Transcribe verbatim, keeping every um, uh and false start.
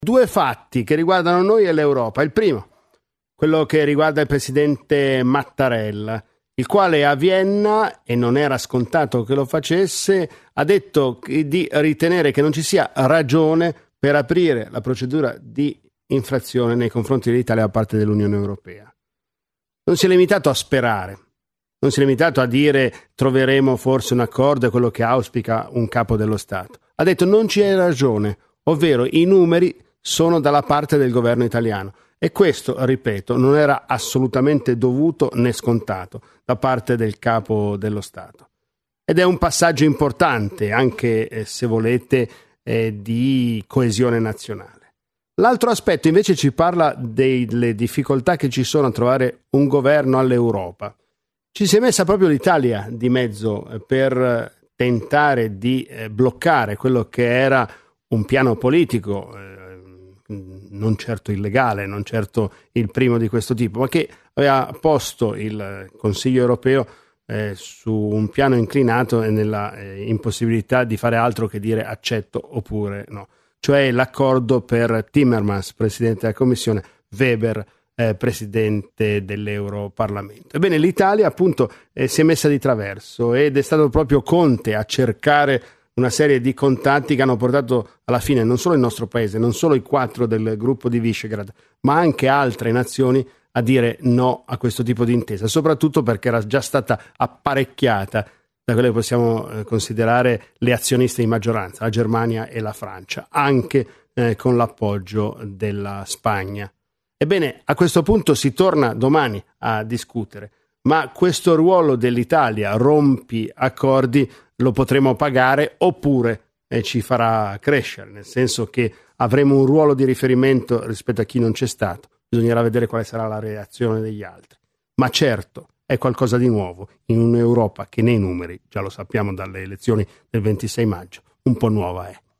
Due fatti che riguardano noi e l'Europa. Il primo, quello che riguarda il presidente Mattarella, il quale a Vienna, e non era scontato che lo facesse, ha detto di ritenere che non ci sia ragione per aprire la procedura di infrazione nei confronti dell'Italia da parte dell'Unione Europea. Non si è limitato a sperare, non si è limitato a dire troveremo forse un accordo, è quello che auspica un capo dello Stato. Ha detto non c'è ragione, ovvero i numeri sono dalla parte del governo italiano. E questo, ripeto, non era assolutamente dovuto né scontato da parte del capo dello Stato. Ed è un passaggio importante, anche eh, se volete, eh, di coesione nazionale. L'altro aspetto invece ci parla delle difficoltà che ci sono a trovare un governo all'Europa. Ci si è messa proprio l'Italia di mezzo eh, per tentare di eh, bloccare quello che era un piano politico, eh, non certo illegale, non certo il primo di questo tipo, ma che aveva posto il Consiglio europeo eh, su un piano inclinato e nella eh, impossibilità di fare altro che dire accetto oppure no. Cioè l'accordo per Timmermans, Presidente della Commissione, Weber, eh, Presidente dell'Europarlamento. Ebbene, l'Italia appunto eh, si è messa di traverso ed è stato proprio Conte a cercare una serie di contatti che hanno portato alla fine non solo il nostro paese, non solo i quattro del gruppo di Visegrad, ma anche altre nazioni a dire no a questo tipo di intesa, soprattutto perché era già stata apparecchiata da quelle che possiamo eh, considerare le azioniste di maggioranza, la Germania e la Francia, anche eh, con l'appoggio della Spagna. Ebbene, a questo punto si torna domani a discutere, ma questo ruolo dell'Italia, rompi accordi, lo potremo pagare oppure eh, ci farà crescere, nel senso che avremo un ruolo di riferimento rispetto a chi non c'è stato. Bisognerà vedere quale sarà la reazione degli altri. Ma certo, è qualcosa di nuovo in un'Europa che nei numeri, già lo sappiamo dalle elezioni del ventisei maggio, un po' nuova è.